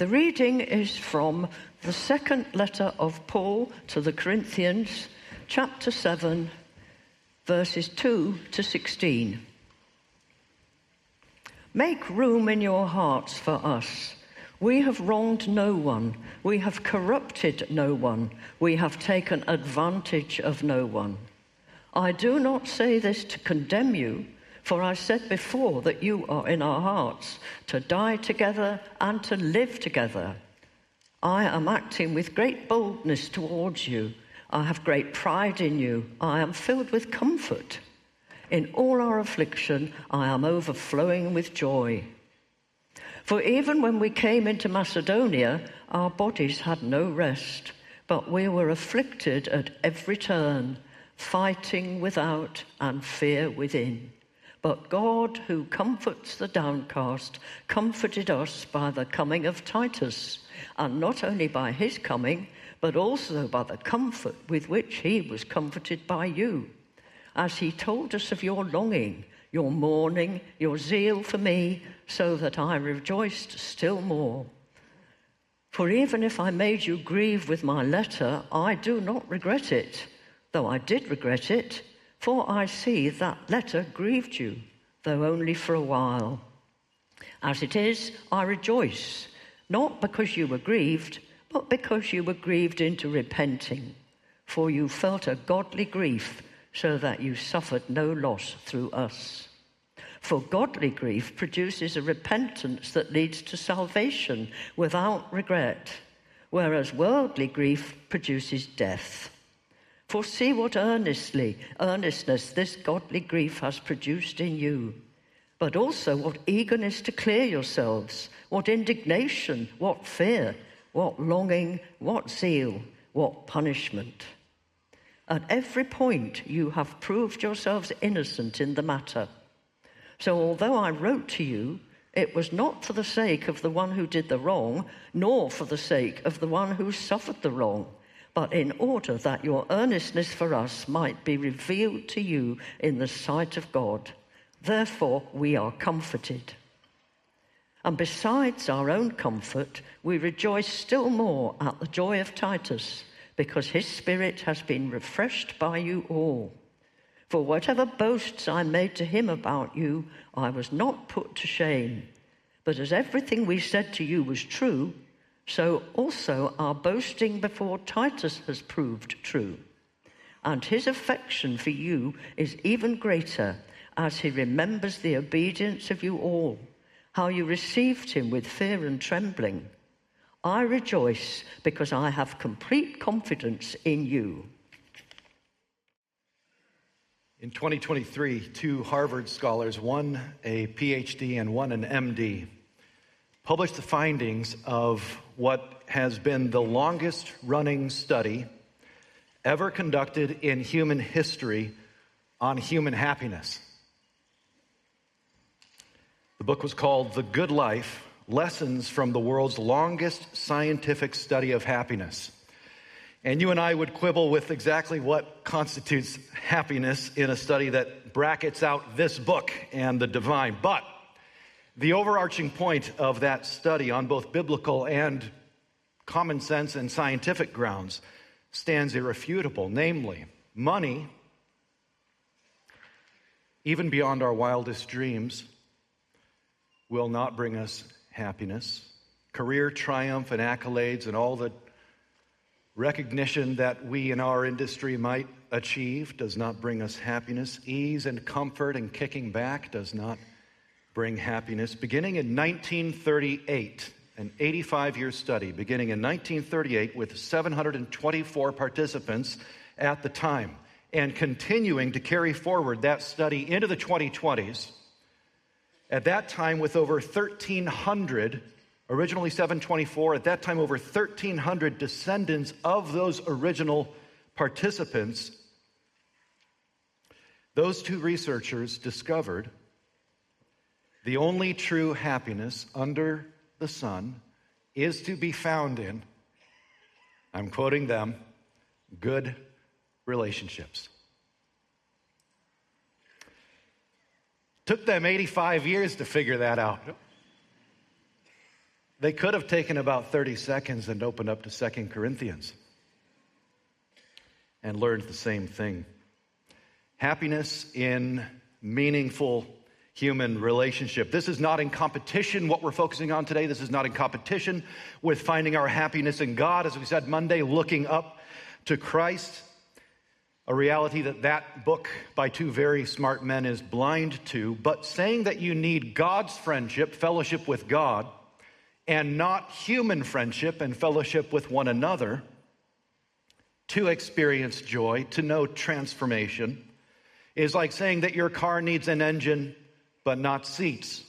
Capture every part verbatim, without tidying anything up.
The reading is from the second letter of Paul to the Corinthians, chapter seven, verses two to sixteen. Make room in your hearts for us. We have wronged no one. We have corrupted no one. We have taken advantage of no one. I do not say this to condemn you, for I said before that you are in our hearts, to die together and to live together. I am acting with great boldness towards you. I have great pride in you. I am filled with comfort. In all our affliction, I am overflowing with joy. For even when we came into Macedonia, our bodies had no rest, but we were afflicted at every turn, fighting without and fear within. But God, who comforts the downcast, comforted us by the coming of Titus, and not only by his coming, but also by the comfort with which he was comforted by you, as he told us of your longing, your mourning, your zeal for me, so that I rejoiced still more. For even if I made you grieve with my letter, I do not regret it, though I did regret it, for I see that letter grieved you, though only for a while. As it is, I rejoice, not because you were grieved, but because you were grieved into repenting. For you felt a godly grief, so that you suffered no loss through us. For godly grief produces a repentance that leads to salvation without regret, whereas worldly grief produces death. For see what earnestly, earnestness this godly grief has produced in you, but also what eagerness to clear yourselves, what indignation, what fear, what longing, what zeal, what punishment. At every point you have proved yourselves innocent in the matter. So although I wrote to you, it was not for the sake of the one who did the wrong, nor for the sake of the one who suffered the wrong, but in order that your earnestness for us might be revealed to you in the sight of God. Therefore we are comforted. And besides our own comfort, we rejoice still more at the joy of Titus, because his spirit has been refreshed by you all. For whatever boasts I made to him about you, I was not put to shame. But as everything we said to you was true, so also our boasting before Titus has proved true. And his affection for you is even greater, as he remembers the obedience of you all, how you received him with fear and trembling. I rejoice because I have complete confidence in you. In twenty twenty-three, two Harvard scholars, one a P H D and one an M D, published the findings of what has been the longest-running study ever conducted in human history on human happiness. The book was called The Good Life: Lessons from the World's Longest Scientific Study of Happiness. And you and I would quibble with exactly what constitutes happiness in a study that brackets out this book and the divine. But the overarching point of that study on both biblical and common sense and scientific grounds stands irrefutable. Namely, money, even beyond our wildest dreams, will not bring us happiness. Career triumph and accolades and all the recognition that we in our industry might achieve does not bring us happiness. Ease and comfort and kicking back does not bring happiness. Beginning in nineteen thirty-eight, an eighty-five-year study, beginning in nineteen thirty-eight with seven hundred twenty-four participants at the time, and continuing to carry forward that study into the twenty twenties, at that time with over thirteen hundred, originally seven hundred twenty-four, at that time over thirteen hundred descendants of those original participants, those two researchers discovered the only true happiness under the sun is to be found in, I'm quoting them, good relationships. Took them eighty-five years to figure that out. They could have taken about thirty seconds and opened up to Second Corinthians and learned the same thing. Happiness in meaningful human relationship. This is not in competition, what we're focusing on today. This is not in competition with finding our happiness in God. As we said Monday, looking up to Christ, a reality that that book by two very smart men is blind to, but saying that you need God's friendship, fellowship with God, and not human friendship and fellowship with one another to experience joy, to know transformation, is like saying that your car needs an engine but not seats.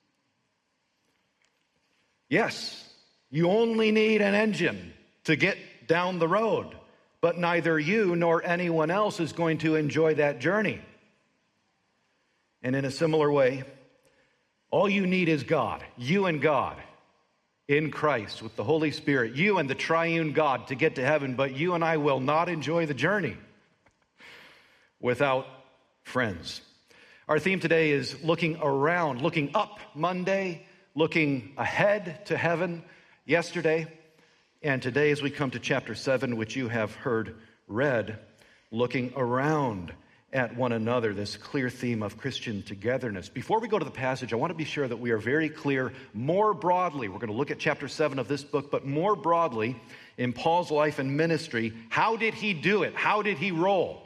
Yes, you only need an engine to get down the road, but neither you nor anyone else is going to enjoy that journey. And in a similar way, all you need is God, you and God, in Christ, with the Holy Spirit, you and the triune God to get to heaven, but you and I will not enjoy the journey without friends. Our theme today is looking around, looking up Monday, looking ahead to heaven yesterday, and today as we come to chapter seven, which you have heard read, looking around at one another, this clear theme of Christian togetherness. Before we go to the passage, I want to be sure that we are very clear more broadly. We're going to look at chapter seven of this book, but more broadly in Paul's life and ministry. How did he do it? How did he roll?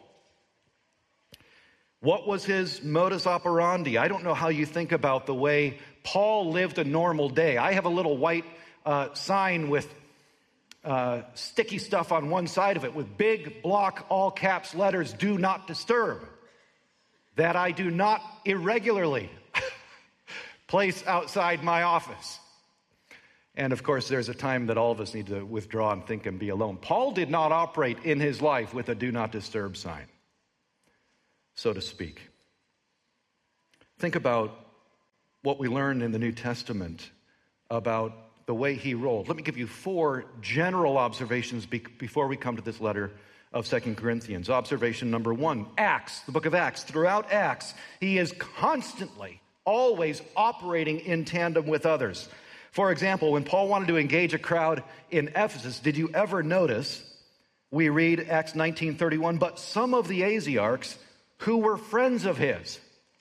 What was his modus operandi? I don't know how you think about the way Paul lived a normal day. I have a little white uh, sign with uh, sticky stuff on one side of it with big block, all caps letters, "Do not disturb," that I do not irregularly place outside my office. And of course, there's a time that all of us need to withdraw and think and be alone. Paul did not operate in his life with a "Do not disturb" sign, so to speak. Think about what we learn in the New Testament about the way he rolled. Let me give you four general observations be- before we come to this letter of Second Corinthians. Observation number one, Acts, the book of Acts. Throughout Acts, he is constantly, always operating in tandem with others. For example, when Paul wanted to engage a crowd in Ephesus, did you ever notice, we read Acts nineteen thirty-one, but some of the Asiarchs who were friends of his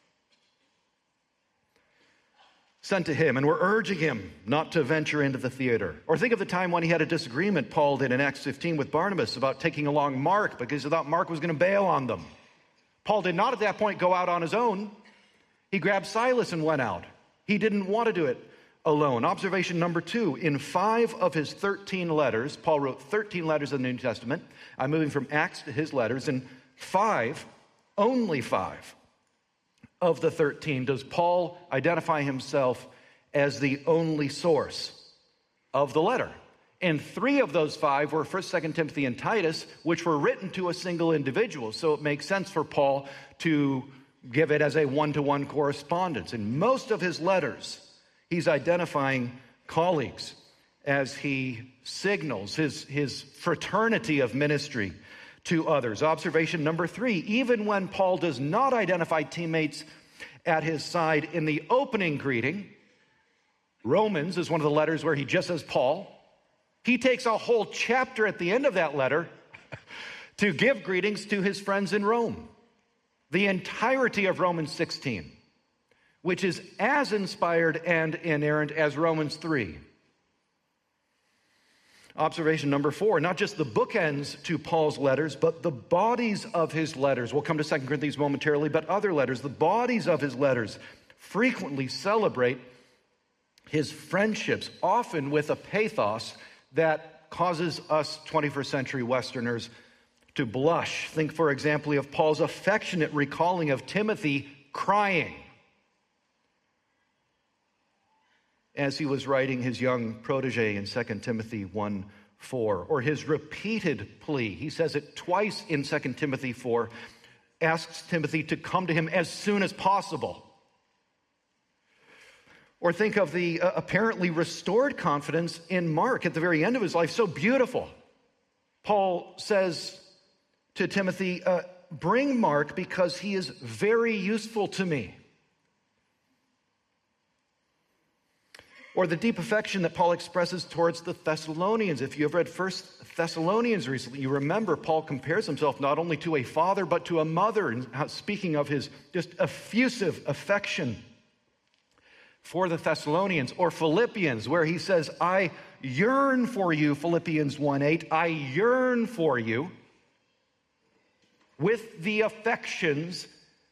sent to him and were urging him not to venture into the theater. Or think of the time when he had a disagreement, Paul did in Acts fifteen with Barnabas about taking along Mark because he thought Mark was going to bail on them. Paul did not at that point go out on his own. He grabbed Silas and went out. He didn't want to do it alone. Observation number two, in five of his thirteen letters, Paul wrote thirteen letters in the New Testament. I'm moving from Acts to his letters. In five, only five of the thirteen does Paul identify himself as the only source of the letter. And three of those five were First, Second Timothy, and Titus, which were written to a single individual. So it makes sense for Paul to give it as a one-to-one correspondence. In most of his letters, he's identifying colleagues as he signals his, his fraternity of ministry to others. Observation number three, even when Paul does not identify teammates at his side in the opening greeting, Romans is one of the letters where he just says Paul. He takes a whole chapter at the end of that letter to give greetings to his friends in Rome. The entirety of Romans sixteen, which is as inspired and inerrant as Romans three. Observation number four, not just the bookends to Paul's letters, but the bodies of his letters. We'll come to Second Corinthians momentarily, but other letters, the bodies of his letters frequently celebrate his friendships, often with a pathos that causes us twenty-first century Westerners to blush. Think, for example, of Paul's affectionate recalling of Timothy crying as he was writing his young protege in Second Timothy one four, or his repeated plea. He says it twice in Second Timothy four, asks Timothy to come to him as soon as possible. Or think of the uh, apparently restored confidence in Mark at the very end of his life, so beautiful. Paul says to Timothy, uh, bring Mark because he is very useful to me. Or the deep affection that Paul expresses towards the Thessalonians. If you have read First Thessalonians recently, you remember Paul compares himself not only to a father, but to a mother, and speaking of his just effusive affection for the Thessalonians. Or Philippians, where he says, I yearn for you, Philippians one eight, I yearn for you with the affections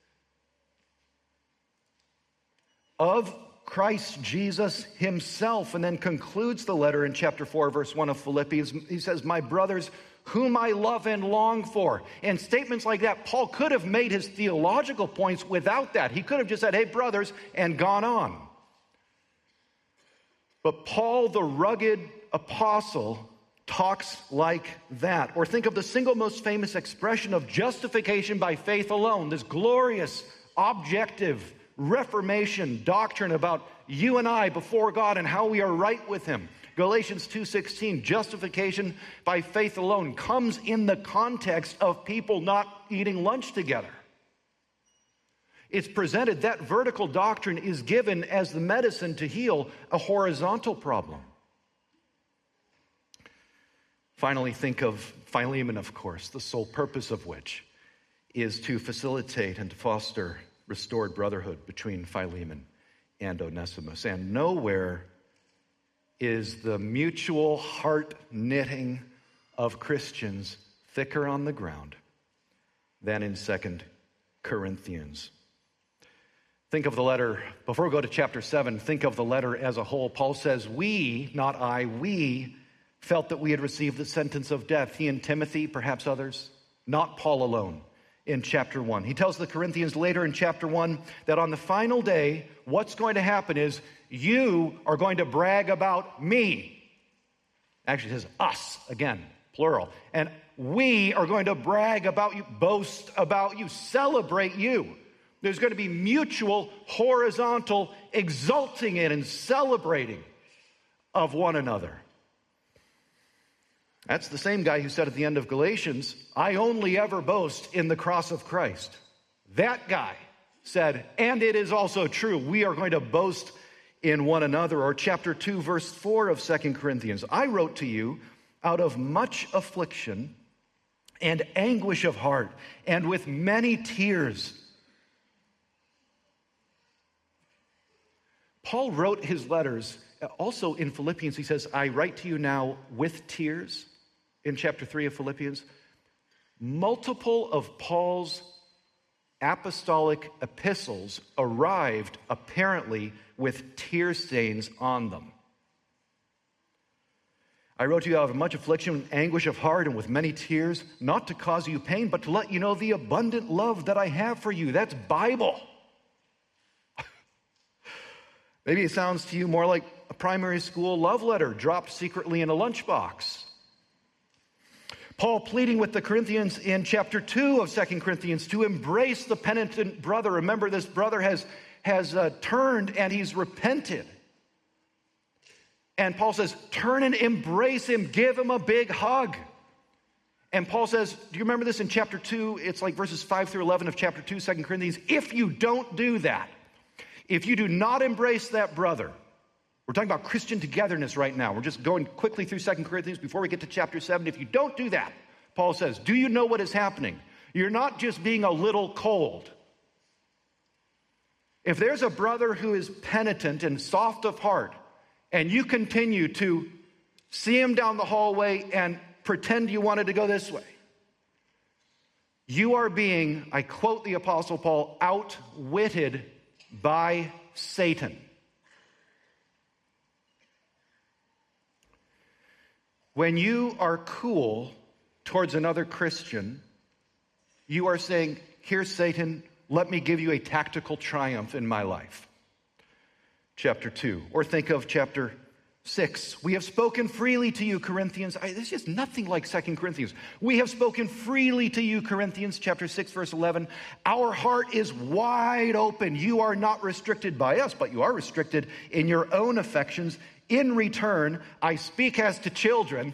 of Christ Jesus himself. And then concludes the letter in chapter four, verse one of Philippians. He says, my brothers, whom I love and long for. And statements like that, Paul could have made his theological points without that. He could have just said, hey, brothers, and gone on. But Paul, the rugged apostle, talks like that. Or think of the single most famous expression of justification by faith alone, this glorious, objective Reformation doctrine about you and I before God and how we are right with him. Galatians two sixteen, justification by faith alone comes in the context of people not eating lunch together. It's presented, that vertical doctrine is given as the medicine to heal a horizontal problem. Finally, think of Philemon, of course, the sole purpose of which is to facilitate and to foster restored brotherhood between Philemon and Onesimus. And nowhere is the mutual heart knitting of Christians thicker on the ground than in Second Corinthians. Think of the letter, before we go to chapter seven, think of the letter as a whole. Paul says, we, not I, we felt that we had received the sentence of death. He and Timothy, perhaps others, not Paul alone. In chapter one, he tells the Corinthians later in chapter one that on the final day, what's going to happen is you are going to brag about me. Actually, it says us again, plural. And we are going to brag about you, boast about you, celebrate you. There's going to be mutual, horizontal, exulting in and celebrating of one another. That's the same guy who said at the end of Galatians, I only ever boast in the cross of Christ. That guy said, and it is also true, we are going to boast in one another. Or chapter two, verse four of Second Corinthians, I wrote to you out of much affliction and anguish of heart and with many tears. Paul wrote his letters also in Philippians. He says, I write to you now with tears. In chapter three of Philippians, multiple of Paul's apostolic epistles arrived apparently with tear stains on them. I wrote to you out of much affliction, anguish of heart, and with many tears, not to cause you pain, but to let you know the abundant love that I have for you. That's Bible. Maybe it sounds to you more like a primary school love letter dropped secretly in a lunchbox. Paul pleading with the Corinthians in chapter two of Second Corinthians to embrace the penitent brother. Remember, this brother has, has uh, turned and he's repented. And Paul says, turn and embrace him, give him a big hug. And Paul says, do you remember this in chapter two? It's like verses five through eleven of chapter two, Second Corinthians. If you don't do that, if you do not embrace that brother, we're talking about Christian togetherness right now. We're just going quickly through Second Corinthians before we get to chapter seven. If you don't do that, Paul says, do you know what is happening? You're not just being a little cold. If there's a brother who is penitent and soft of heart, and you continue to see him down the hallway and pretend you wanted to go this way, you are being, I quote the Apostle Paul, outwitted by Satan. When you are cool towards another Christian, you are saying, here, Satan, let me give you a tactical triumph in my life. Chapter two. Or think of chapter six. We have spoken freely to you, Corinthians. I, this is nothing like Second Corinthians. We have spoken freely to you, Corinthians, chapter six, verse eleven. Our heart is wide open. You are not restricted by us, but you are restricted in your own affections. In return, I speak as to children.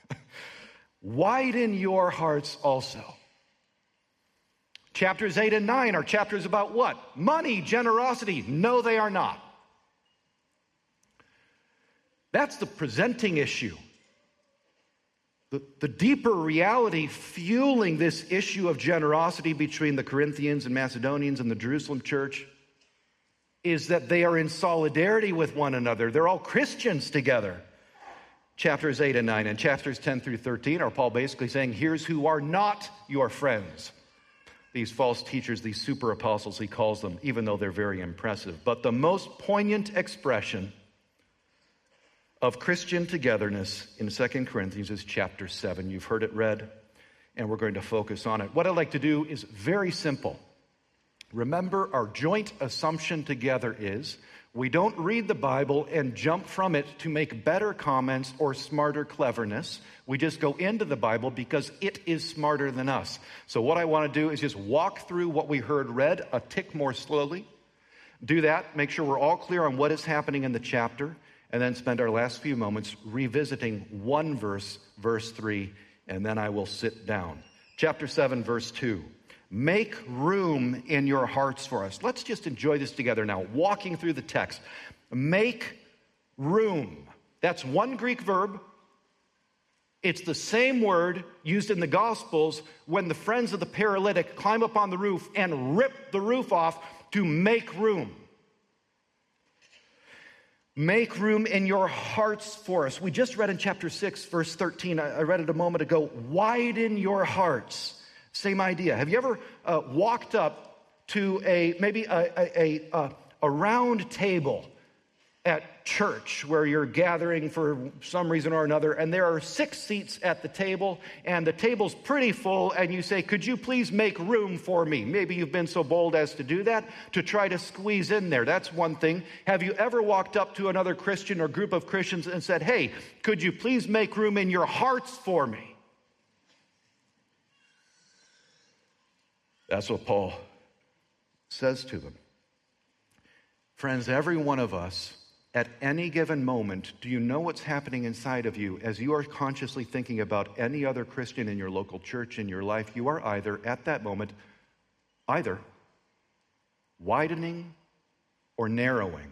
Widen your hearts also. Chapters eight and nine are chapters about what? Money, generosity. No, they are not. That's the presenting issue. The, the deeper reality fueling this issue of generosity between the Corinthians and Macedonians and the Jerusalem church is that they are in solidarity with one another. They're all Christians together. Chapters eight and nine and chapters ten through thirteen are Paul basically saying, here's who are not your friends. These false teachers, these super apostles, he calls them, even though they're very impressive. But the most poignant expression of Christian togetherness in Second Corinthians is chapter seven. You've heard it read, and we're going to focus on it. What I'd like to do is very simple. Remember, our joint assumption together is we don't read the Bible and jump from it to make better comments or smarter cleverness. We just go into the Bible because it is smarter than us. So what I want to do is just walk through what we heard read a tick more slowly. Do that, make sure we're all clear on what is happening in the chapter, and then spend our last few moments revisiting one verse, verse three, and then I will sit down. Chapter seven, verse two. Make room in your hearts for us. Let's just enjoy this together now, walking through the text. Make room. That's one Greek verb. It's the same word used in the Gospels when the friends of the paralytic climb up on the roof and rip the roof off to make room. Make room in your hearts for us. We just read in chapter six, verse thirteen. I read it a moment ago. Widen your hearts. Same idea. Have you ever uh, walked up to a maybe a, a, a, a round table at church where you're gathering for some reason or another, and there are six seats at the table, and the table's pretty full, and you say, could you please make room for me? Maybe you've been so bold as to do that, to try to squeeze in there. That's one thing. Have you ever walked up to another Christian or group of Christians and said, hey, could you please make room in your hearts for me? That's what Paul says to them. Friends, every one of us, at any given moment, do you know what's happening inside of you as you are consciously thinking about any other Christian in your local church, in your life? You are either, at that moment, either widening or narrowing,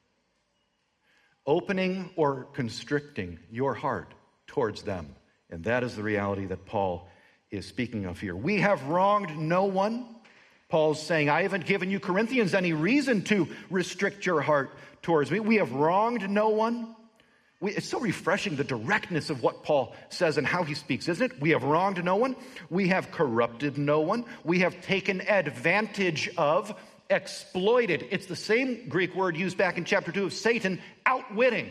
opening or constricting your heart towards them. And that is the reality that Paul is speaking of here. We have wronged no one. Paul's saying, I haven't given you Corinthians any reason to restrict your heart towards me. We have wronged no one. We, it's so refreshing, the directness of what Paul says and how he speaks, isn't it? We have wronged no one. We have corrupted no one. We have taken advantage of, exploited. It's the same Greek word used back in chapter two of Satan, outwitting.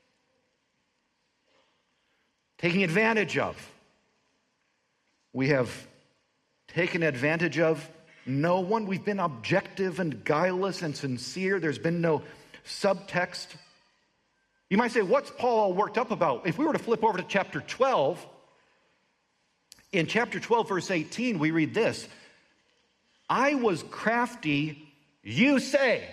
Taking advantage of. We have taken advantage of no one. We've been objective and guileless and sincere. There's been no subtext. You might say, what's Paul all worked up about? If we were to flip over to chapter twelve, in chapter twelve, verse eighteen, we read this. I was crafty, you say,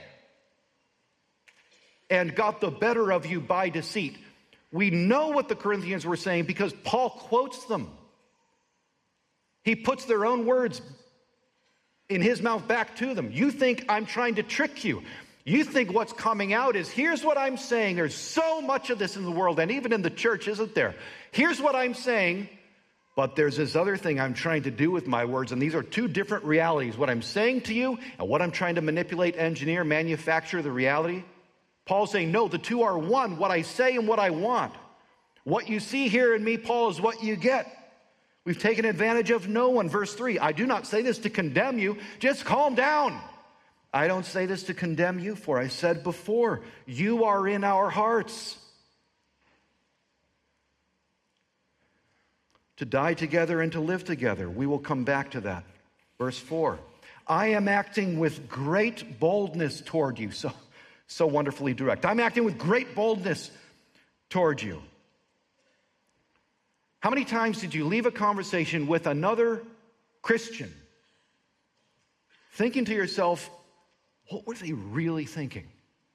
and got the better of you by deceit. We know what the Corinthians were saying because Paul quotes them. He puts their own words in his mouth back to them. You think I'm trying to trick you. You think what's coming out is, here's what I'm saying. There's so much of this in the world, and even in the church, isn't there? Here's what I'm saying, but there's this other thing I'm trying to do with my words, and these are two different realities. What I'm saying to you and what I'm trying to manipulate, engineer, manufacture the reality. Paul's saying, no, the two are one. What I say and what I want. What you see here in me, Paul, is what you get. We've taken advantage of no one. Verse three, I do not say this to condemn you. Just calm down. I don't say this to condemn you, for I said before, you are in our hearts. To die together and to live together. We will come back to that. Verse four, I am acting with great boldness toward you. So, so wonderfully direct. I'm acting with great boldness toward you. How many times did you leave a conversation with another Christian thinking to yourself, what were they really thinking?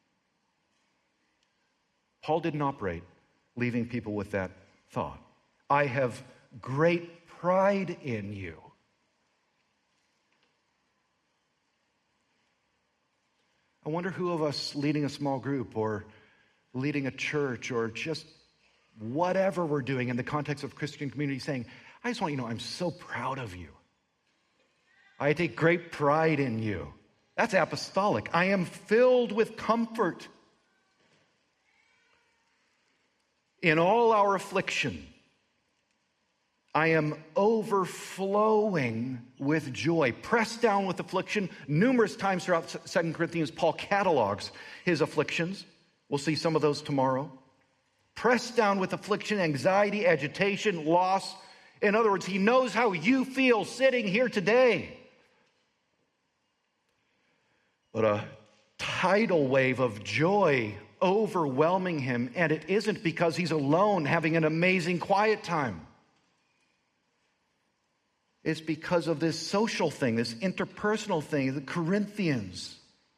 Paul didn't operate leaving people with that thought. I have great pride in you. I wonder who of us leading a small group or leading a church or just whatever we're doing in the context of Christian community, saying, I just want you to know I'm so proud of you. I take great pride in you. That's apostolic. I am filled with comfort in all our affliction. I am overflowing with joy, pressed down with affliction. Numerous times throughout Second Corinthians, Paul catalogs his afflictions. We'll see some of those tomorrow. Pressed down with affliction, anxiety, agitation, loss. In other words, he knows how you feel sitting here today. But a tidal wave of joy overwhelming him, and it isn't because he's alone having an amazing quiet time. It's because of this social thing, this interpersonal thing, the Corinthians.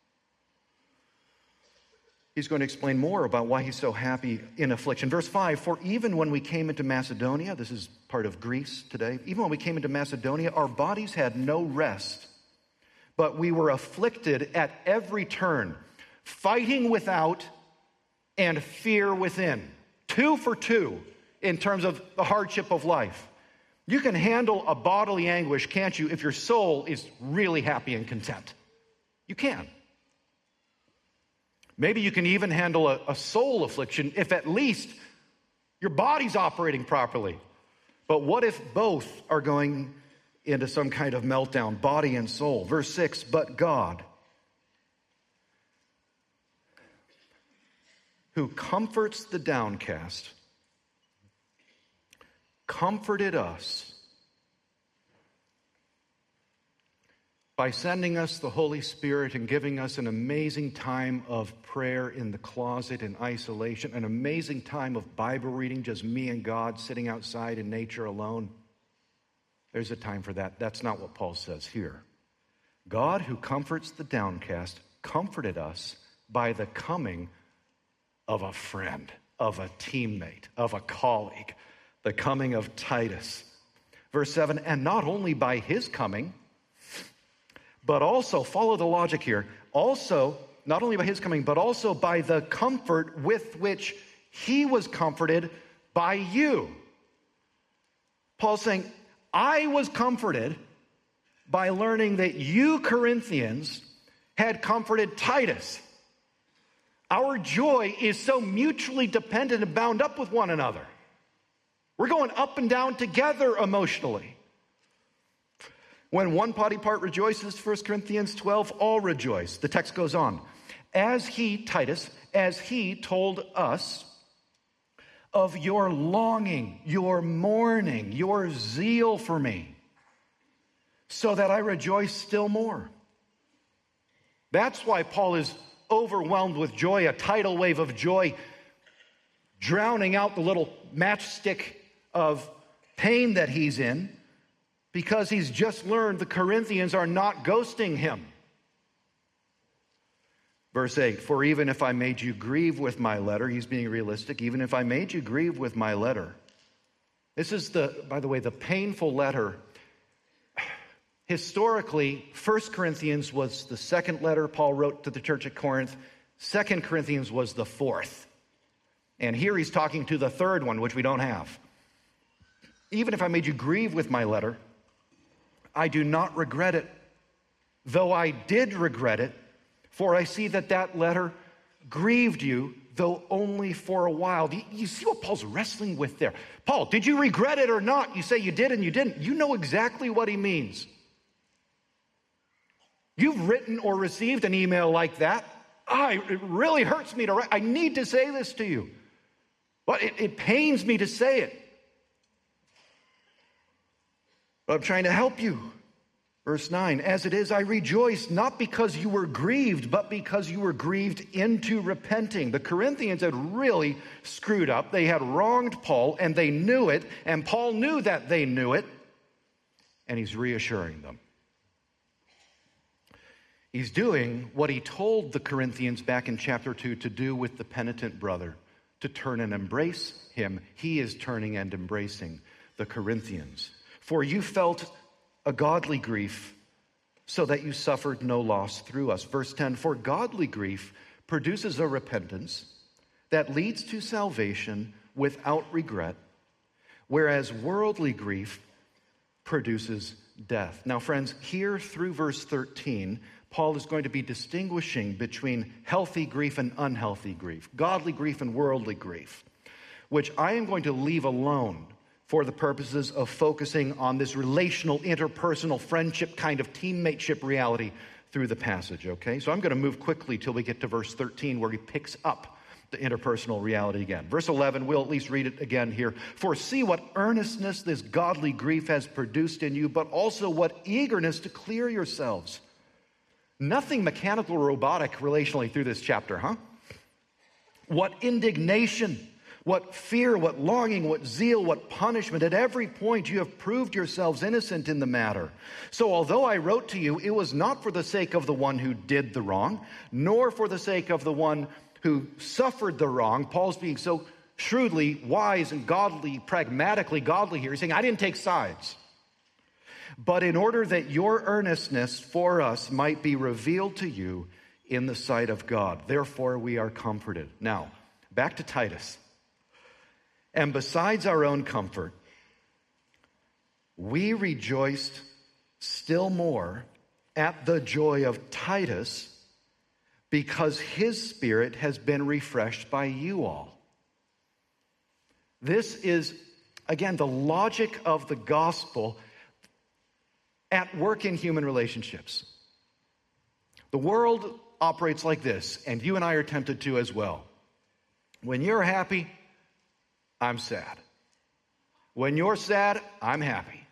He's going to explain more about why he's so happy in affliction. Verse five, for even when we came into Macedonia, this is part of Greece today, even when we came into Macedonia, our bodies had no rest, but we were afflicted at every turn, fighting without and fear within. Two for two in terms of the hardship of life. You can handle a bodily anguish, can't you, if your soul is really happy and content? You can. Maybe you can even handle a, a soul affliction if at least your body's operating properly. But what if both are going into some kind of meltdown, body and soul? Verse six, but God, who comforts the downcast, comforted us by sending us the Holy Spirit and giving us an amazing time of prayer in the closet in isolation, an amazing time of Bible reading, just me and God sitting outside in nature alone. There's a time for that. That's not what Paul says here. God, who comforts the downcast, comforted us by the coming of a friend, of a teammate, of a colleague, the coming of Titus. Verse seven, and not only by his coming, but also, follow the logic here, also, not only by his coming, but also by the comfort with which he was comforted by you. Paul's saying, I was comforted by learning that you, Corinthians, had comforted Titus. Our joy is so mutually dependent and bound up with one another. We're going up and down together emotionally. When one body part rejoices, First Corinthians twelve, all rejoice. The text goes on. As he, Titus, as he told us of your longing, your mourning, your zeal for me, so that I rejoice still more. That's why Paul is overwhelmed with joy, a tidal wave of joy, drowning out the little matchstick of pain that he's in, because he's just learned the Corinthians are not ghosting him. Verse eight, for even if I made you grieve with my letter, he's being realistic, even if I made you grieve with my letter. This is the, by the way, the painful letter. Historically, First Corinthians was the second letter Paul wrote to the church at Corinth. Second Corinthians was the fourth. And here he's talking to the third one, which we don't have. Even if I made you grieve with my letter, I do not regret it, though I did regret it, for I see that that letter grieved you, though only for a while. Do you, you see what Paul's wrestling with there? Paul, did you regret it or not? You say you did and you didn't. You know exactly what he means. You've written or received an email like that. Ah, it really hurts me to write. I need to say this to you, but it, it pains me to say it. But I'm trying to help you. Verse nine, as it is, I rejoice, not because you were grieved, but because you were grieved into repenting. The Corinthians had really screwed up. They had wronged Paul, and they knew it, and Paul knew that they knew it, and he's reassuring them. He's doing what he told the Corinthians back in chapter two to do with the penitent brother, to turn and embrace him. He is turning and embracing the Corinthians. For you felt a godly grief, so that you suffered no loss through us. Verse ten, for godly grief produces a repentance that leads to salvation without regret, whereas worldly grief produces death. Now, friends, here through verse thirteen, Paul is going to be distinguishing between healthy grief and unhealthy grief, godly grief and worldly grief, which I am going to leave alone for the purposes of focusing on this relational, interpersonal, friendship kind of teammateship reality through the passage, okay? So I'm going to move quickly till we get to verse thirteen, where he picks up the interpersonal reality again. Verse eleven, we'll at least read it again here. For see what earnestness this godly grief has produced in you, but also what eagerness to clear yourselves. Nothing mechanical or robotic relationally through this chapter, huh? What indignation, what fear, what longing, what zeal, what punishment. At every point you have proved yourselves innocent in the matter. So although I wrote to you, it was not for the sake of the one who did the wrong, nor for the sake of the one who suffered the wrong. Paul's being so shrewdly wise and godly, pragmatically godly here. He's saying, I didn't take sides. But in order that your earnestness for us might be revealed to you in the sight of God. Therefore we are comforted. Now, back to Titus. And besides our own comfort, we rejoiced still more at the joy of Titus, because his spirit has been refreshed by you all. This is, again, the logic of the gospel at work in human relationships. The world operates like this, and you and I are tempted to as well. When you're happy, I'm sad. When you're sad, I'm happy.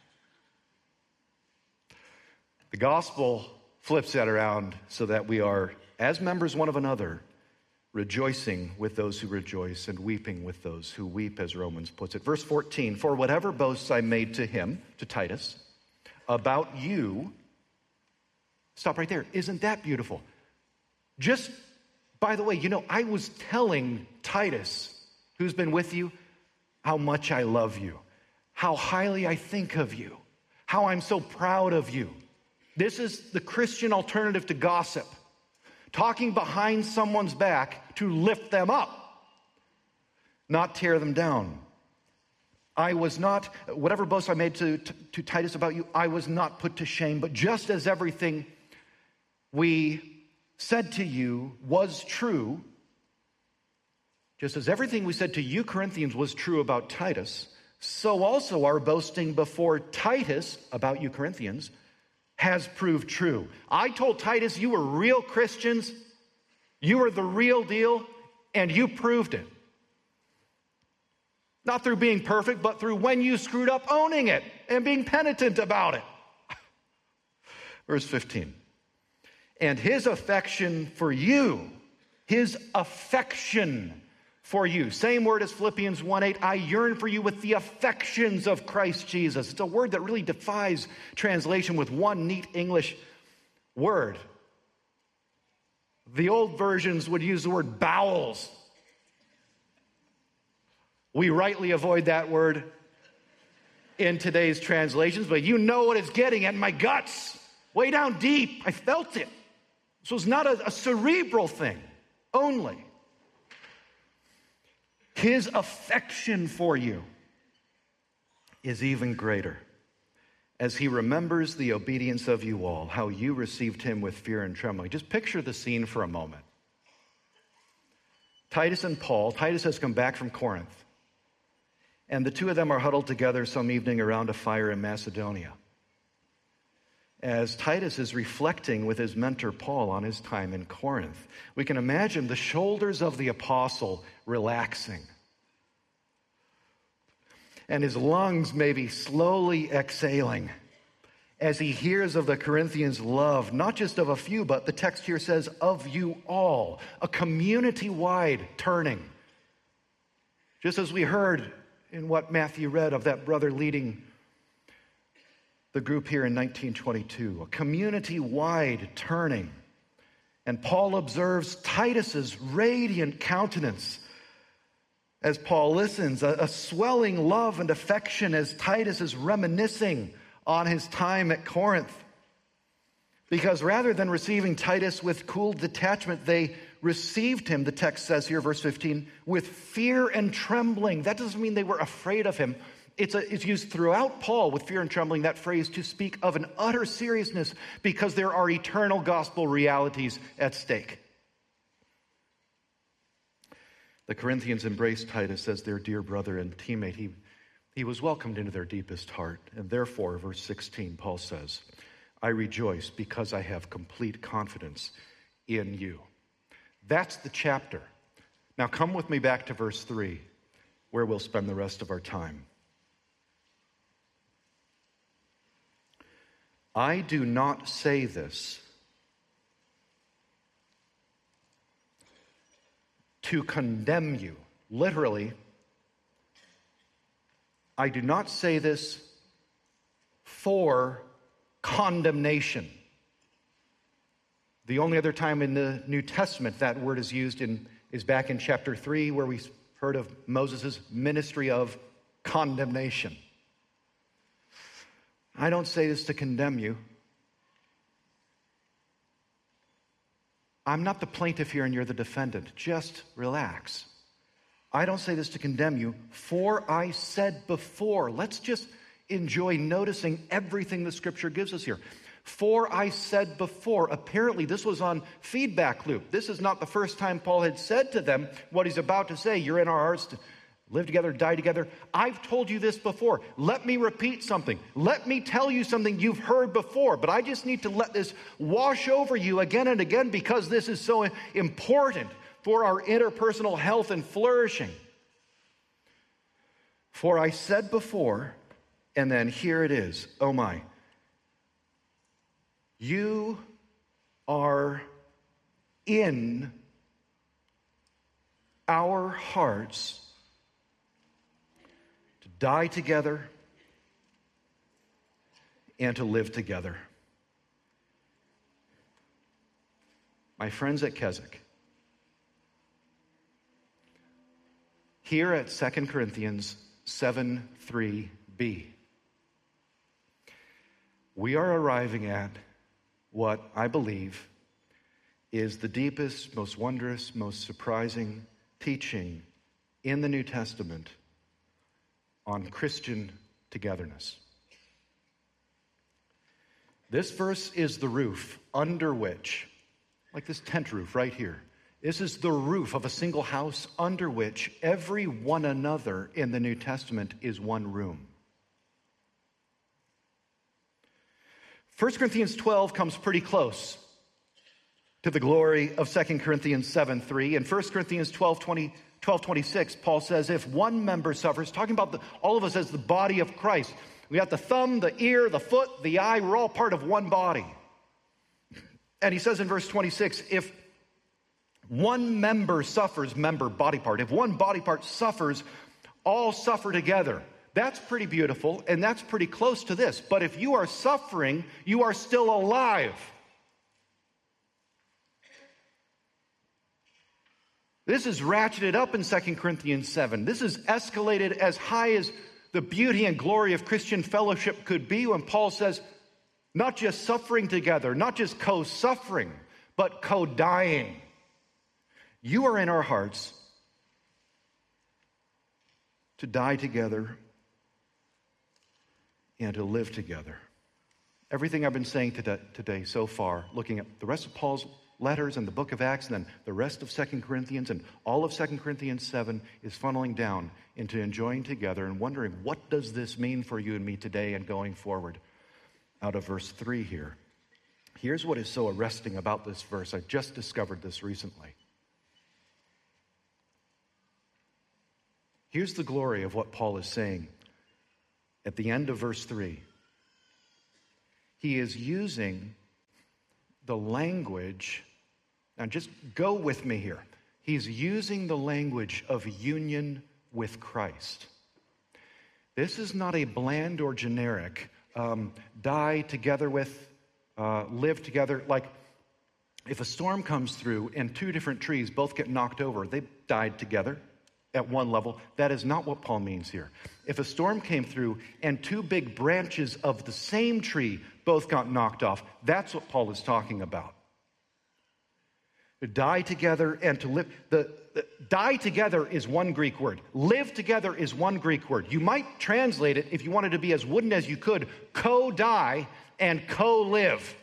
The gospel flips that around so that we are, as members one of another, rejoicing with those who rejoice and weeping with those who weep, as Romans puts it. Verse fourteen, for whatever boasts I made to him, to Titus, about you, stop right there. Isn't that beautiful? Just, by the way, you know, I was telling Titus, who's been with you, how much I love you, how highly I think of you, how I'm so proud of you. This is the Christian alternative to gossip. Talking behind someone's back to lift them up, not tear them down. I was not, whatever boast I made to, to, to Titus about you, I was not put to shame. But just as everything we said to you was true, just as everything we said to you, Corinthians, was true about Titus, so also our boasting before Titus about you, Corinthians, has proved true. I told Titus you were real Christians, you were the real deal, and you proved it. Not through being perfect, but through when you screwed up, owning it and being penitent about it. Verse fifteen. And his affection for you, his affection for you. Same word as Philippians one eight. I yearn for you with the affections of Christ Jesus. It's a word that really defies translation with one neat English word. The old versions would use the word bowels. We rightly avoid that word in today's translations, but you know what it's getting at. My guts, way down deep, I felt it. This was not a, a cerebral thing only. His affection for you is even greater, as he remembers the obedience of you all, how you received him with fear and trembling. Just picture the scene for a moment. Titus and Paul, Titus has come back from Corinth, and the two of them are huddled together some evening around a fire in Macedonia, as Titus is reflecting with his mentor Paul on his time in Corinth. We can imagine the shoulders of the apostle relaxing, and his lungs maybe slowly exhaling as he hears of the Corinthians' love, not just of a few, but the text here says of you all, a community-wide turning. Just as we heard in what Matthew read of that brother leading the group here in nineteen twenty-two, a community-wide turning. And Paul observes Titus's radiant countenance as Paul listens, a, a swelling love and affection as Titus is reminiscing on his time at Corinth. Because rather than receiving Titus with cool detachment, they received him, the text says here, verse fifteen, with fear and trembling. That doesn't mean they were afraid of him. It's, a, it's used throughout Paul with fear and trembling, that phrase, to speak of an utter seriousness because there are eternal gospel realities at stake. The Corinthians embraced Titus as their dear brother and teammate. He, he was welcomed into their deepest heart. And therefore, verse sixteen, Paul says, I rejoice because I have complete confidence in you. That's the chapter. Now come with me back to verse three, where we'll spend the rest of our time. I do not say this to condemn you. Literally, I do not say this for condemnation. The only other time in the New Testament that word is used in is back in chapter three, where we heard of Moses' ministry of condemnation. I don't say this to condemn you. I'm not the plaintiff here and you're the defendant. Just relax. I don't say this to condemn you, for I said before. Let's just enjoy noticing everything the scripture gives us here. For I said before. Apparently, this was on feedback loop. This is not the first time Paul had said to them what he's about to say. You're in our hearts to live together, die together. I've told you this before. Let me repeat something. Let me tell you something you've heard before. But I just need to let this wash over you again and again because this is so important for our interpersonal health and flourishing. For I said before, and then here it is. Oh my. You are in our hearts to die together and to live together. My friends at Keswick, here at Second Corinthians seven three b, we are arriving at what I believe is the deepest, most wondrous, most surprising teaching in the New Testament on Christian togetherness. This verse is the roof under which, like this tent roof right here, this is the roof of a single house under which every one another in the New Testament is one room. First Corinthians twelve comes pretty close to the glory of Second Corinthians seven three. In First Corinthians twelve twenty-six, Paul says, if one member suffers, talking about the, all of us as the body of Christ. We got the thumb, the ear, the foot, the eye. We're all part of one body. And he says in verse twenty-six, if one member suffers, member, body part, if one body part suffers, all suffer together. That's pretty beautiful, and that's pretty close to this. But if you are suffering, you are still alive. This is ratcheted up in Second Corinthians seven. This is escalated as high as the beauty and glory of Christian fellowship could be when Paul says, not just suffering together, not just co-suffering, but co-dying. You are in our hearts to die together and to live together. Everything I've been saying today, today so far, looking at the rest of Paul's letters and the book of Acts and then the rest of Second Corinthians and all of Second Corinthians seven is funneling down into enjoying together and wondering, what does this mean for you and me today and going forward? Out of verse three here. Here's what is so arresting about this verse. I just discovered this recently. Here's the glory of what Paul is saying at the end of verse three. He is using the language, now just go with me here. He's using the language of union with Christ. This is not a bland or generic um, die together with, uh, live together. Like if a storm comes through and two different trees both get knocked over, they died together at one level. That is not what Paul means here. If a storm came through and two big branches of the same tree both got knocked off, that's what Paul is talking about. To die together and to live. The, the die together is one Greek word. Live together is one Greek word. You might translate it, if you wanted to be as wooden as you could, co-die and co-live.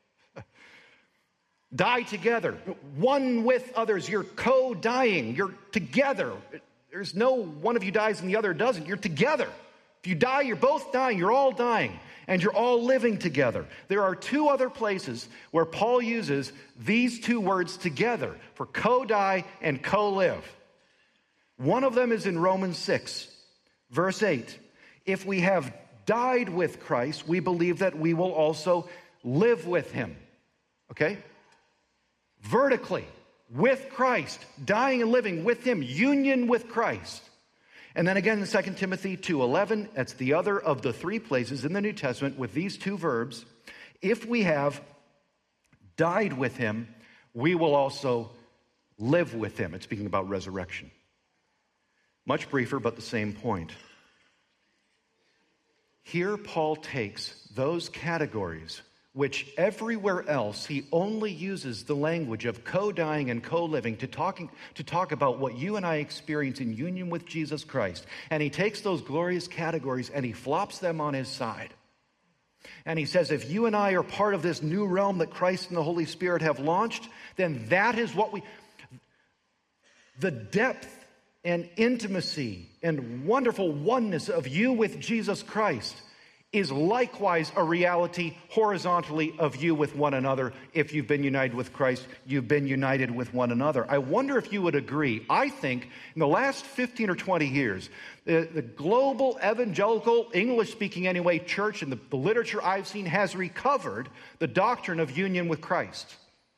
Die together, one with others. You're co-dying. You're together. There's no one of you dies and the other doesn't. You're together. If you die, you're both dying. You're all dying. And you're all living together. There are two other places where Paul uses these two words together for co-die and co-live. One of them is in Romans six, verse eight. If we have died with Christ, we believe that we will also live with him. Okay? Vertically, with Christ, dying and living with him, union with Christ. And then again in Second Timothy two eleven, that's the other of the three places in the New Testament with these two verbs. If we have died with him, we will also live with him. It's speaking about resurrection. Much briefer, but the same point. Here Paul takes those categories which everywhere else he only uses the language of co-dying and co-living to, talking, to talk about what you and I experience in union with Jesus Christ. And he takes those glorious categories and he flops them on his side. And he says, if you and I are part of this new realm that Christ and the Holy Spirit have launched, then that is what we... The depth and intimacy and wonderful oneness of you with Jesus Christ is likewise a reality horizontally of you with one another. If you've been united with Christ, you've been united with one another. I wonder if you would agree. I think in the last fifteen or twenty years, the, the global evangelical, English-speaking anyway, church and the, the literature I've seen has recovered the doctrine of union with Christ.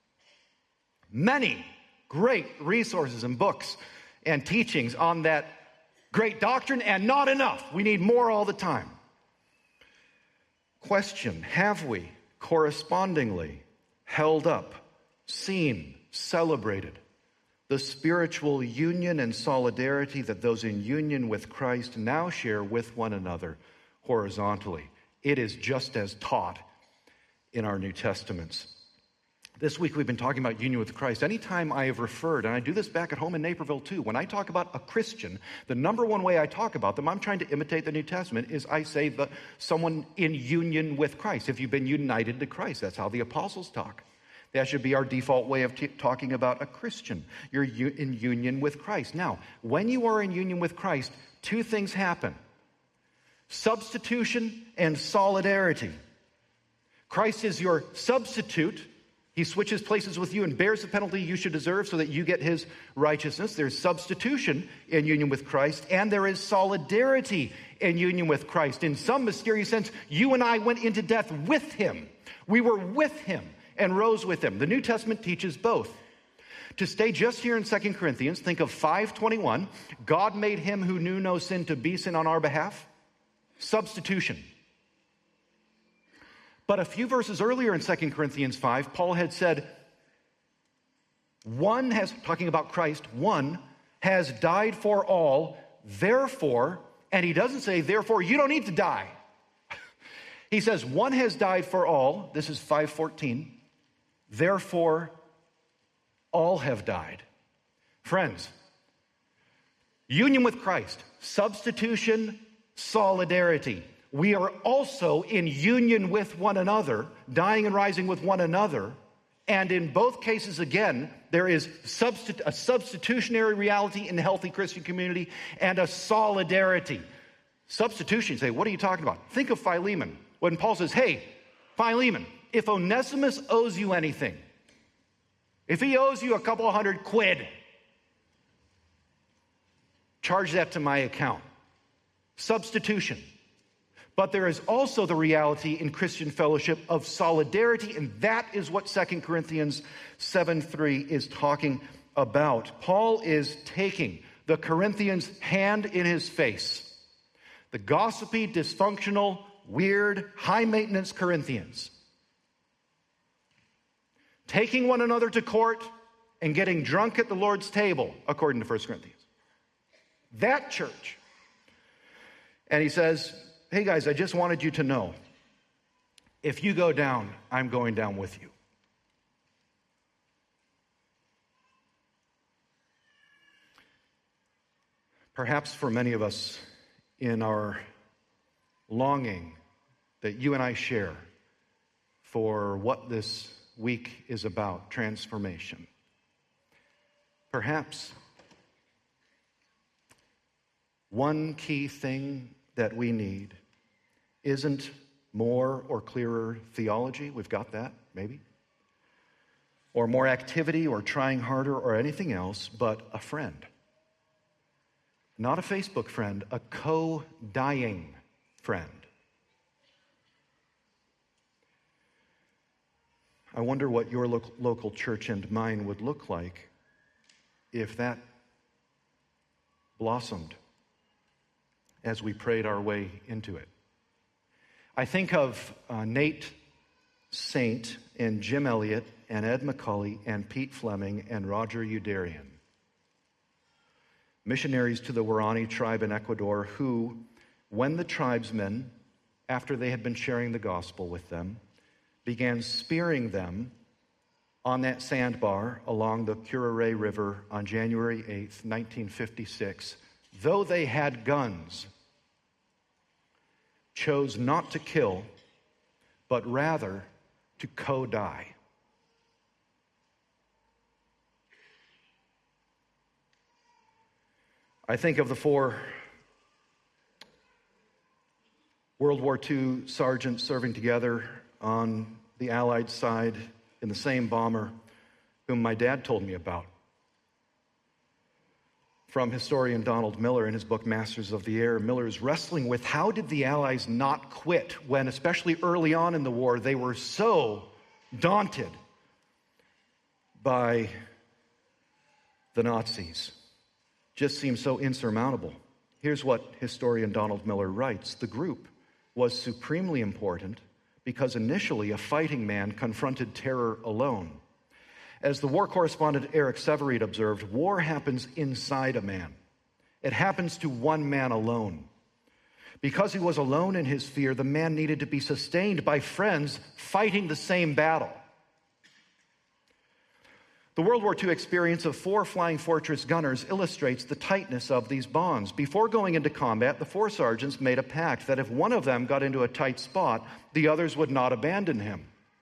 Many great resources and books and teachings on that great doctrine, and not enough. We need more all the time. Question, have we correspondingly held up, seen, celebrated the spiritual union and solidarity that those in union with Christ now share with one another horizontally? It is just as taught in our New Testaments. This week we've been talking about union with Christ. Anytime I have referred, and I do this back at home in Naperville too, when I talk about a Christian, the number one way I talk about them, I'm trying to imitate the New Testament, is I say the, someone in union with Christ. If you've been united to Christ, that's how the apostles talk. That should be our default way of t- talking about a Christian. You're u- in union with Christ. Now, when you are in union with Christ, two things happen. Substitution and solidarity. Christ is your substitute. He switches places with you and bears the penalty you should deserve so that you get his righteousness. There's substitution in union with Christ, and there is solidarity in union with Christ. In some mysterious sense, you and I went into death with him. We were with him and rose with him. The New Testament teaches both. To stay just here in Second Corinthians, think of five twenty-one. God made him who knew no sin to be sin on our behalf. Substitution. But a few verses earlier in Second Corinthians five, Paul had said, one has, talking about Christ, one has died for all, therefore, and he doesn't say, therefore, you don't need to die. He says, one has died for all, this is five fourteen, therefore, all have died. Friends, union with Christ, substitution, solidarity. We are also in union with one another, dying and rising with one another. And in both cases, again, there is substitu- a substitutionary reality in the healthy Christian community and a solidarity. Substitution, you say, what are you talking about? Think of Philemon. When Paul says, hey, Philemon, if Onesimus owes you anything, if he owes you a couple of hundred quid, charge that to my account. Substitution. But there is also the reality in Christian fellowship of solidarity, and that is what Second Corinthians seven three is talking about. Paul is taking the Corinthians' hand in his face. The gossipy, dysfunctional, weird, high-maintenance Corinthians. Taking one another to court and getting drunk at the Lord's table, according to First Corinthians. That church. And he says, hey guys, I just wanted you to know, if you go down, I'm going down with you. Perhaps for many of us in our longing that you and I share for what this week is about, transformation. Perhaps one key thing that we need isn't more or clearer theology. We've got that, maybe. Or more activity or trying harder or anything else, but a friend. Not a Facebook friend, a co-dying friend. I wonder what your lo- local church and mine would look like if that blossomed as we prayed our way into it. I think of uh, Nate Saint and Jim Elliott and Ed McCulley and Pete Fleming and Roger Udarian, missionaries to the Waorani tribe in Ecuador who, when the tribesmen, after they had been sharing the gospel with them, began spearing them on that sandbar along the Curare River on January eighth, nineteen fifty-six, though they had guns, chose not to kill, but rather to co-die. I think of the four World War Two sergeants serving together on the Allied side in the same bomber whom my dad told me about. From historian Donald Miller in his book, Masters of the Air, Miller is wrestling with how did the Allies not quit when, especially early on in the war, they were so daunted by the Nazis. Just seemed so insurmountable. Here's what historian Donald Miller writes. The group was supremely important because initially a fighting man confronted terror alone. As the war correspondent Eric Severeid observed, war happens inside a man. It happens to one man alone. Because he was alone in his fear, the man needed to be sustained by friends fighting the same battle. The World War Two experience of four Flying Fortress gunners illustrates the tightness of these bonds. Before going into combat, the four sergeants made a pact that if one of them got into a tight spot, the others would not abandon him.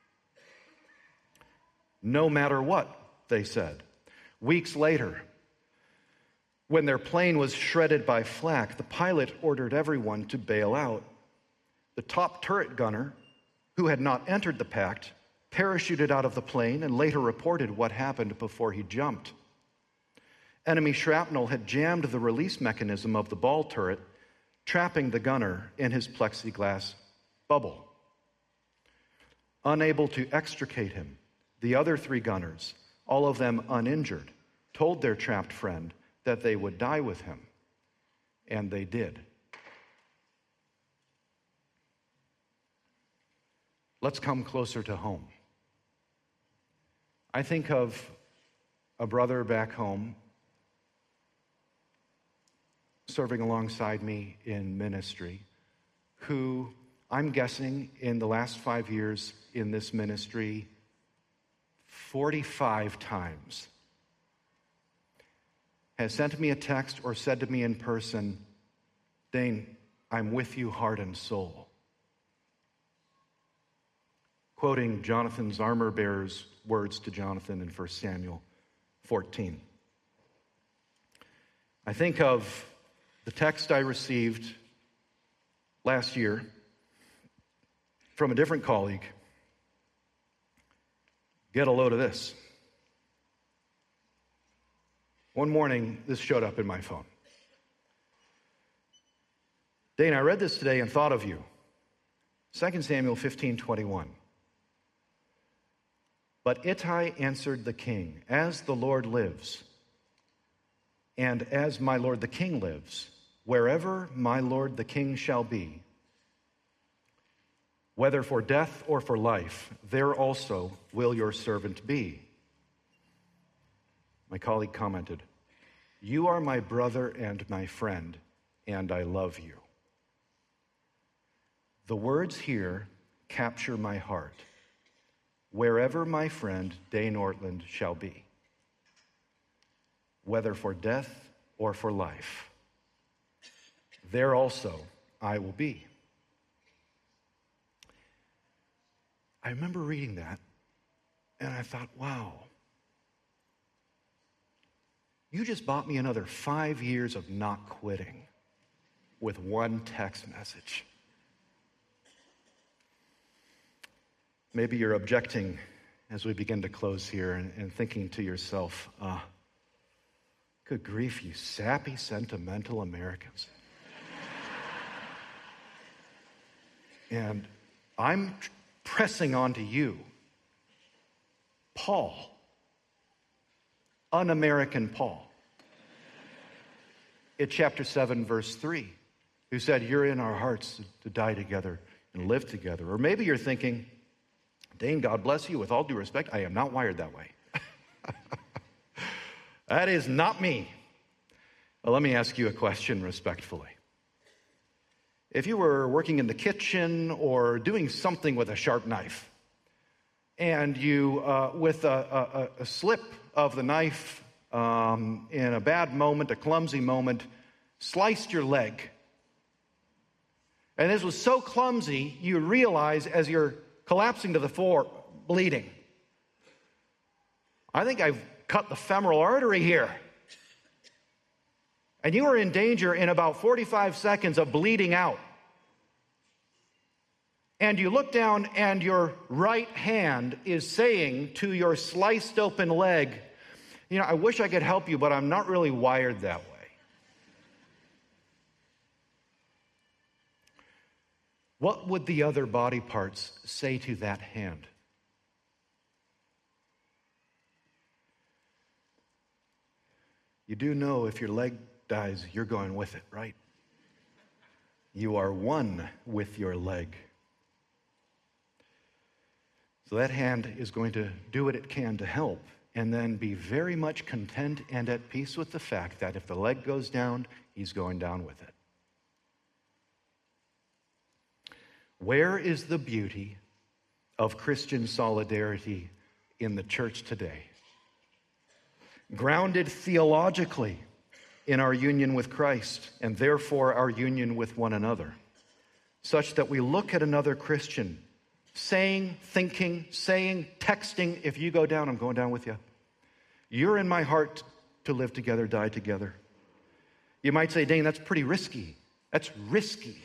No matter what, they said. Weeks later, when their plane was shredded by flak, the pilot ordered everyone to bail out. The top turret gunner, who had not entered the pact, parachuted out of the plane and later reported what happened before he jumped. Enemy shrapnel had jammed the release mechanism of the ball turret, trapping the gunner in his plexiglass bubble. Unable to extricate him, the other three gunners, all of them uninjured, told their trapped friend that they would die with him. And they did. Let's come closer to home. I think of a brother back home serving alongside me in ministry who, I'm guessing, in the last five years in this ministry, forty-five times has sent me a text or said to me in person, Dane, I'm with you heart and soul. Quoting Jonathan's armor bearer's words to Jonathan in First Samuel fourteen. I think of the text I received last year from a different colleague. Get a load of this. One morning, this showed up in my phone. Dane, I read this today and thought of you. Second Samuel fifteen twenty-one. But Ittai answered the king, as the Lord lives, and as my lord the king lives, wherever my lord the king shall be, whether for death or for life, there also will your servant be. My colleague commented, you are my brother and my friend, and I love you. The words here capture my heart. Wherever my friend Dane Ortland shall be, whether for death or for life, there also I will be. I remember reading that, and I thought, wow, you just bought me another five years of not quitting with one text message. Maybe you're objecting as we begin to close here and, and thinking to yourself, uh, good grief, you sappy, sentimental Americans. And I'm pressing on to you, Paul, un-American Paul, in chapter seven, verse three, who said, you're in our hearts to die together and live together. Or maybe you're thinking, Dane, God bless you, with all due respect, I am not wired that way. That is not me. Well, let me ask you a question respectfully. If you were working in the kitchen or doing something with a sharp knife, and you, uh, with a, a, a slip of the knife um, in a bad moment, a clumsy moment, sliced your leg, and this was so clumsy, you realize as you're collapsing to the floor, bleeding, I think I've cut the femoral artery here. And you are in danger in about forty-five seconds of bleeding out. And you look down and your right hand is saying to your sliced open leg, you know, I wish I could help you, but I'm not really wired that way. What would the other body parts say to that hand? You do know if your leg dies, you're going with it, right? You are one with your leg. So that hand is going to do what it can to help, and then be very much content and at peace with the fact that if the leg goes down, he's going down with it. Where is the beauty of Christian solidarity in the church today? Grounded theologically in our union with Christ, and therefore our union with one another, such that we look at another Christian saying, thinking, saying, texting, if you go down, I'm going down with you. You're in my heart to live together, die together. You might say, Dane, that's pretty risky. That's risky.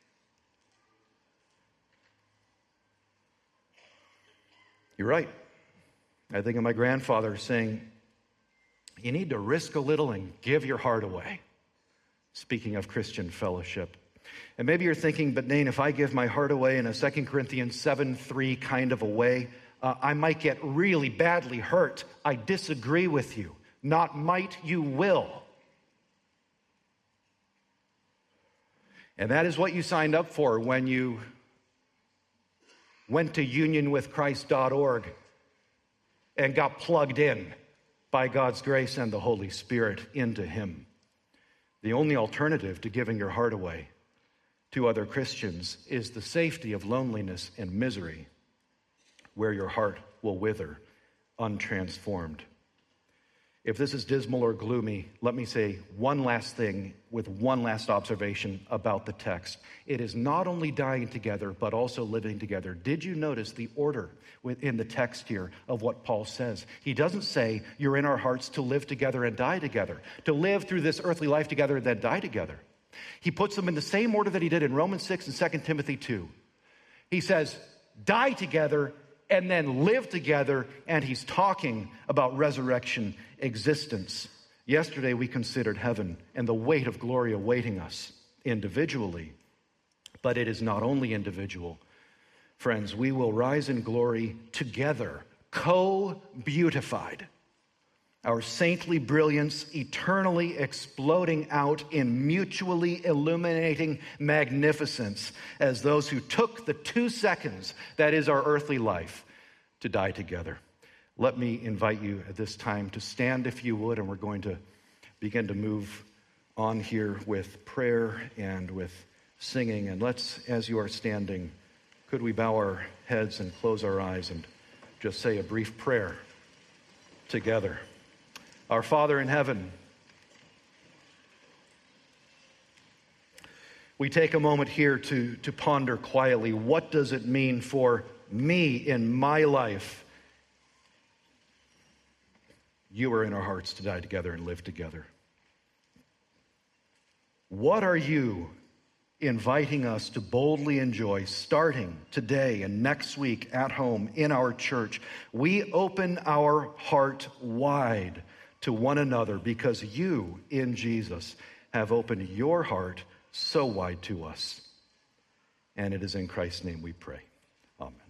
You're right. I think of my grandfather saying, you need to risk a little and give your heart away. Speaking of Christian fellowship. And maybe you're thinking, but Dane, if I give my heart away in a Second Corinthians seven three kind of a way, uh, I might get really badly hurt. I disagree with you. Not might, you will. And that is what you signed up for when you went to union with christ dot org and got plugged in by God's grace and the Holy Spirit into him. The only alternative to giving your heart away to other Christians is the safety of loneliness and misery, where your heart will wither untransformed. If this is dismal or gloomy, let me say one last thing with one last observation about the text. It is not only dying together, but also living together. Did you notice the order within the text here of what Paul says? He doesn't say you're in our hearts to live together and die together, to live through this earthly life together and then die together. He puts them in the same order that he did in Romans six and Second Timothy two. He says, die together and then live together, and he's talking about resurrection existence. Yesterday we considered heaven and the weight of glory awaiting us individually, but it is not only individual. Friends, we will rise in glory together, co-beautified. Our saintly brilliance eternally exploding out in mutually illuminating magnificence as those who took the two seconds that is our earthly life to die together. Let me invite you at this time to stand if you would, and we're going to begin to move on here with prayer and with singing. And let's, as you are standing, could we bow our heads and close our eyes and just say a brief prayer together. Our Father in heaven, we take a moment here to, to ponder quietly, what does it mean for me in my life? You are in our hearts to die together and live together. What are you inviting us to boldly enjoy starting today and next week at home in our church? We open our heart wide to one another because you, in Jesus, have opened your heart so wide to us. And it is in Christ's name we pray. Amen.